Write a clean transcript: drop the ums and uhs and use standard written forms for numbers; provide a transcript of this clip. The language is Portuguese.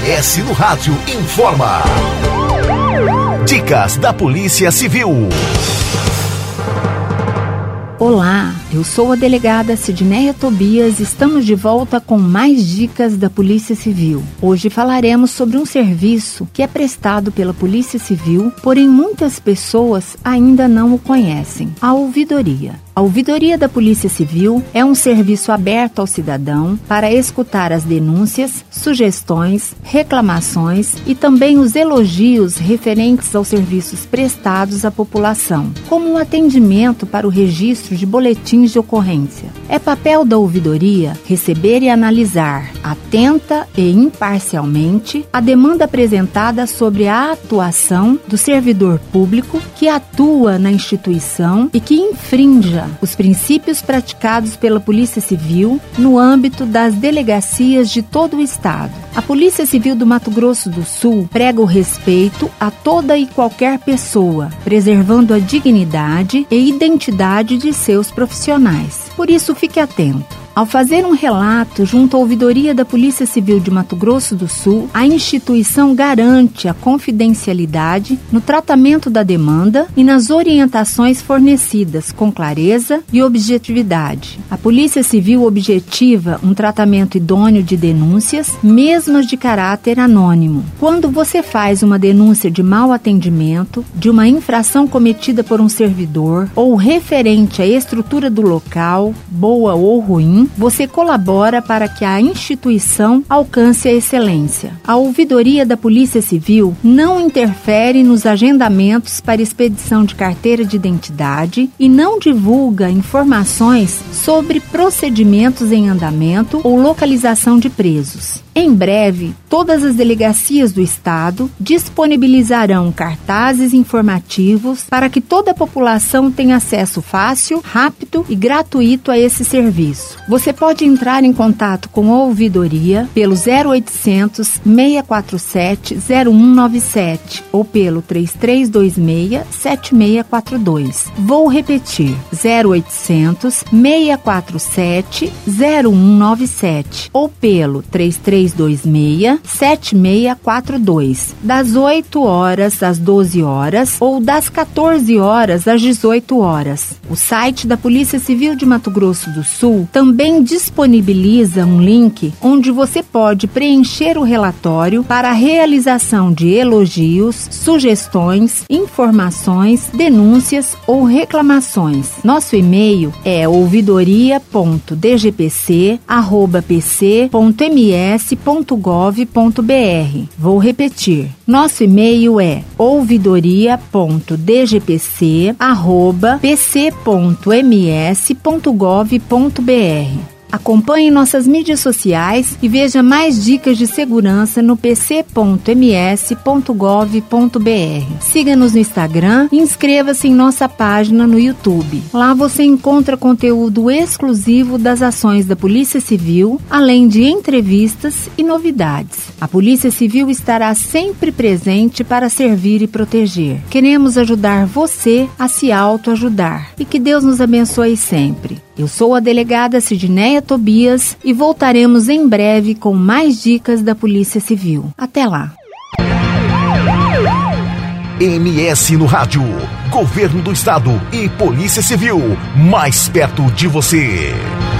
MS no Rádio informa. Dicas da Polícia Civil. Olá, eu sou a delegada Sidneia Tobias e estamos de volta com mais dicas da Polícia Civil. Hoje falaremos sobre um serviço que é prestado pela Polícia Civil, porém muitas pessoas ainda não o conhecem: a ouvidoria. A ouvidoria da Polícia Civil é um serviço aberto ao cidadão para escutar as denúncias, sugestões, reclamações e também os elogios referentes aos serviços prestados à população, como um atendimento para o registro de boletins de ocorrência. É papel da ouvidoria receber e analisar, atenta e imparcialmente, a demanda apresentada sobre a atuação do servidor público que atua na instituição e que infrinja os princípios praticados pela Polícia Civil no âmbito das delegacias de todo o Estado. A Polícia Civil do Mato Grosso do Sul prega o respeito a toda e qualquer pessoa, preservando a dignidade e identidade de seus profissionais. Por isso, fique atento. Ao fazer um relato junto à ouvidoria da Polícia Civil de Mato Grosso do Sul, a instituição garante a confidencialidade no tratamento da demanda e nas orientações fornecidas com clareza e objetividade. A Polícia Civil objetiva um tratamento idôneo de denúncias, mesmo as de caráter anônimo. Quando você faz uma denúncia de mau atendimento, de uma infração cometida por um servidor ou referente à estrutura do local, boa ou ruim, você colabora para que a instituição alcance a excelência. A ouvidoria da Polícia Civil não interfere nos agendamentos para expedição de carteira de identidade e não divulga informações sobre procedimentos em andamento ou localização de presos. Em breve, todas as delegacias do Estado disponibilizarão cartazes informativos para que toda a população tenha acesso fácil, rápido e gratuito a esse serviço. Você pode entrar em contato com a ouvidoria pelo 0800 647 0197 ou pelo 3326 7642. Vou repetir: 0800 647 0197 ou pelo 3326-7642, das 8 horas às 12 horas ou das 14 horas às 18 horas. O site da Polícia Civil de Mato Grosso do Sul também disponibiliza um link onde você pode preencher o relatório para a realização de elogios, sugestões, informações, denúncias ou reclamações. Nosso e-mail é ouvidoria.dgpc@pc.ms.gov.br. Vou repetir. Nosso e-mail é ouvidoria.dgpc@pc.ms.gov.br. Acompanhe nossas mídias sociais e veja mais dicas de segurança no pc.ms.gov.br. Siga-nos no Instagram e inscreva-se em nossa página no YouTube. Lá você encontra conteúdo exclusivo das ações da Polícia Civil, além de entrevistas e novidades. A Polícia Civil estará sempre presente para servir e proteger. Queremos ajudar você a se autoajudar e que Deus nos abençoe sempre. Eu sou a delegada Sidneia Tobias e voltaremos em breve com mais dicas da Polícia Civil. Até lá! MS no Rádio. Governo do Estado e Polícia Civil, mais perto de você.